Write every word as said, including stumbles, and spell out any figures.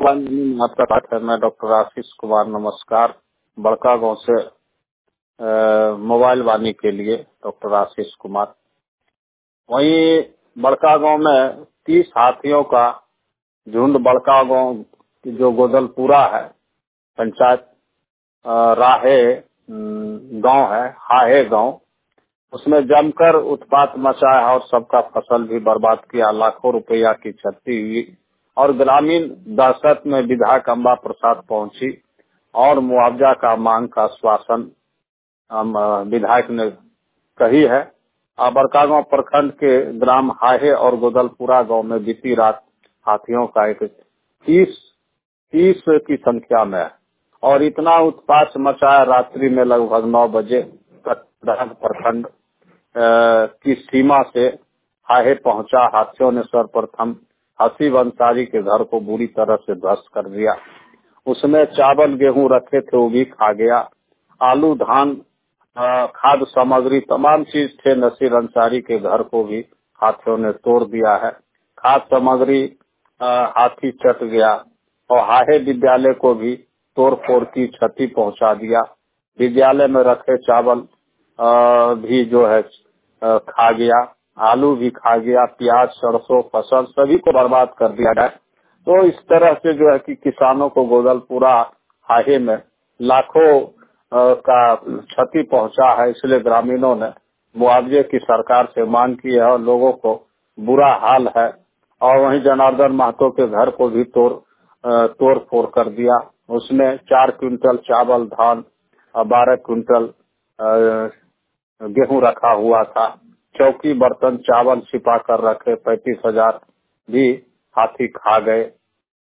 आपका बात है। मैं डॉक्टर आशीष कुमार, नमस्कार। बड़का गांव से मोबाइल वाणी के लिए डॉक्टर आशीष कुमार। वहीं बड़का गांव में तीस हाथियों का झुंड बड़का गांव जो गोदलपुरा है, पंचायत राहे गांव है, हाहे गांव, उसमें जमकर उत्पात मचाया और सबका फसल भी बर्बाद किया। लाखों रुपया की क्षति हुई और ग्रामीण दहशत में विधायक अम्बा प्रसाद पहुंची और मुआवजा का मांग का आश्वासन विधायक ने कही है। बड़कागांव प्रखंड के ग्राम हाहे और गोदलपुरा गांव में बीती रात हाथियों का एक तीस तीस की संख्या में है और इतना उत्पात मचाया। रात्रि में लगभग नौ बजे तक प्रखंड की सीमा से हाहे पहुंचा। हाथियों ने सर्वप्रथम हसीब अंसारी के घर को बुरी तरह से ध्वस्त कर दिया। उसमें चावल गेहूं रखे थे, वो भी खा गया। आलू, धान, खाद्य सामग्री, तमाम चीज थे। नसीर अंसारी के घर को भी हाथियों ने तोड़ दिया है। खाद्य सामग्री हाथी चट गया और हाहे विद्यालय को भी तोड़ फोड़ की क्षति पहुंचा दिया। विद्यालय में रखे चावल भी जो है खा गया, आलू भी खा गया, प्याज, सरसों फसल सभी को बर्बाद कर दिया गया। तो इस तरह से जो है कि किसानों को गोदलपुरा हाहे में लाखों का क्षति पहुंचा है। इसलिए ग्रामीणों ने मुआवजे की सरकार से मांग की है और लोगों को बुरा हाल है। और वहीं जनार्दन महतो के घर को भी तोड़ तोड़ फोड़ कर दिया। उसमें चार क्विंटल चावल, धान, बारह क्विंटल गेहूं रखा हुआ था। चौकी, बर्तन, चावल छिपा कर रखे। पैंतीस हजार भी हाथी खा गए।